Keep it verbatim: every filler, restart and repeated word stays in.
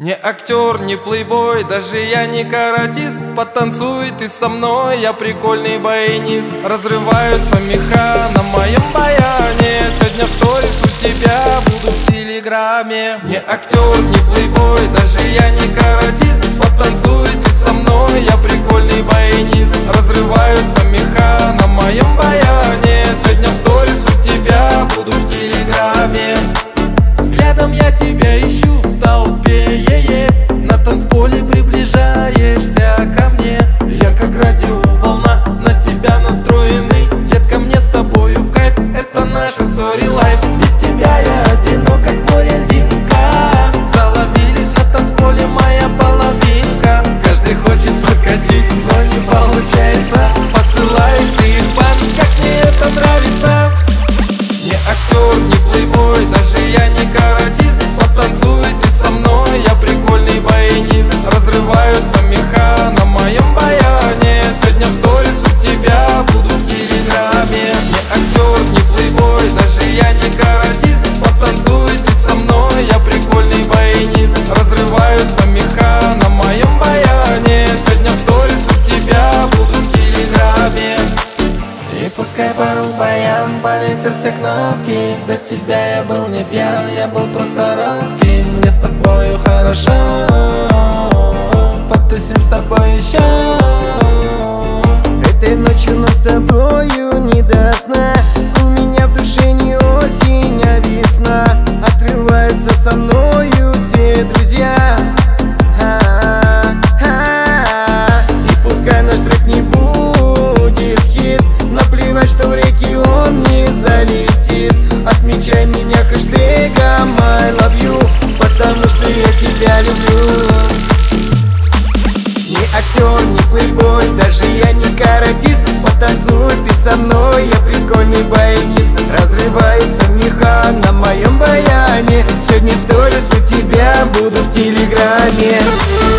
Не актер, не плейбой, даже я не каратист. Потанцуй ты со мной, я прикольный баянист. Разрываются меха на моем баяне. Сегодня в сторис у тебя буду в телеграме. Не актер, не плейбой, даже я не каратист. Потанцуй ты со мной, я прикольный баянист. Разрываются меха на моем баяне. Сегодня в сторис у тебя буду в телеграме. Взглядом я тебя ищу в толпе, е-е. На танцполе приближаешься ко мне. Я как радиоволна, на тебя настроенный. Детка, мне с тобою в кайф, это наша сторилайф. Без тебя я одинок, как море льдинка. Заловились на танцполе моя половинка. Каждый хочет подкатить, но не получается. Посылаешь ты их бан, как мне это нравится. Не актер, не плейбой, даже я не каратист. Потанцуй ты со мной, я прикольный баянист. Разрываются меха на моем баяне. Сегодня в сторис у тебя буду в телеграме. Не актер, не плейбой, даже я не каратист. Потанцуй ты со мной, я прикольный баянист. Разрываются меха на моем баяне. Сегодня в сторис у тебя буду в телеграме. И пускай пору баян полетят все кнопки. До тебя я был не пьян, я был просто робкий. Мне с тобою хорошо, потусим с тобой еще. Этой ночью нам с тобою не до сна. У меня в душе не осень, а весна. Отрываются со мною все друзья. И пускай наш трек не будет хит, наплевать, что в реки он не залетит. Отмечай меня хэштегом I love you, потому что я тебя люблю. Не актер, не плейбой, даже я не каратист. Потанцуй ты со мной, я прикольный баянист. Разрывается меха на моем баяне. Сегодня сторис у тебя буду в телеграме.